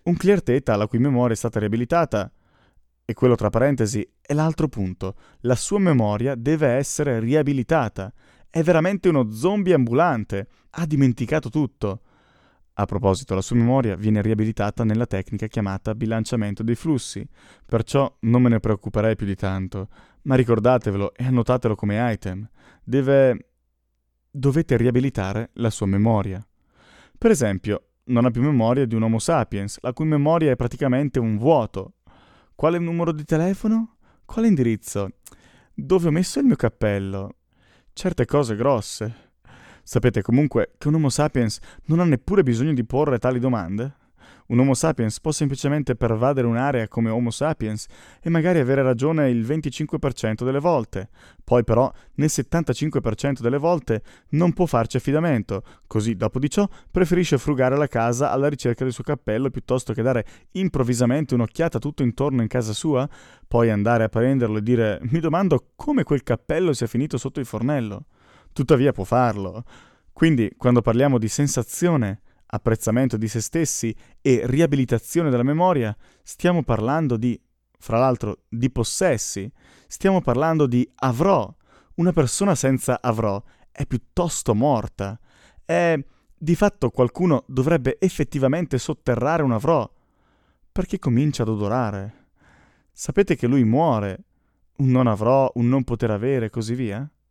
Un clear theta la cui memoria è stata riabilitata, e quello tra parentesi è l'altro punto, la sua memoria deve essere riabilitata. È veramente uno zombie ambulante, ha dimenticato tutto. A proposito, la sua memoria viene riabilitata nella tecnica chiamata bilanciamento dei flussi, perciò non me ne preoccuperei più di tanto, ma ricordatevelo e annotatelo come item. Dovete riabilitare la sua memoria. Per esempio, non ha più memoria di un Homo sapiens, la cui memoria è praticamente un vuoto. Quale numero di telefono? Quale indirizzo? Dove ho messo il mio cappello? Certe cose grosse. Sapete comunque che un Homo sapiens non ha neppure bisogno di porre tali domande? Un Homo sapiens può semplicemente pervadere un'area come Homo sapiens e magari avere ragione il 25% delle volte. Poi però nel 75% delle volte non può farci affidamento, così dopo di ciò preferisce frugare la casa alla ricerca del suo cappello piuttosto che dare improvvisamente un'occhiata tutto intorno in casa sua, poi andare a prenderlo e dire mi domando come quel cappello sia finito sotto il fornello. Tuttavia può farlo. Quindi, quando parliamo di sensazione, apprezzamento di se stessi e riabilitazione della memoria, stiamo parlando di, fra l'altro, di possessi. Stiamo parlando di avrò. Una persona senza avrò è piuttosto morta. Di fatto qualcuno dovrebbe effettivamente sotterrare un avrò, perché comincia ad odorare. Sapete che lui muore. Un non avrò, un non poter avere, e così via?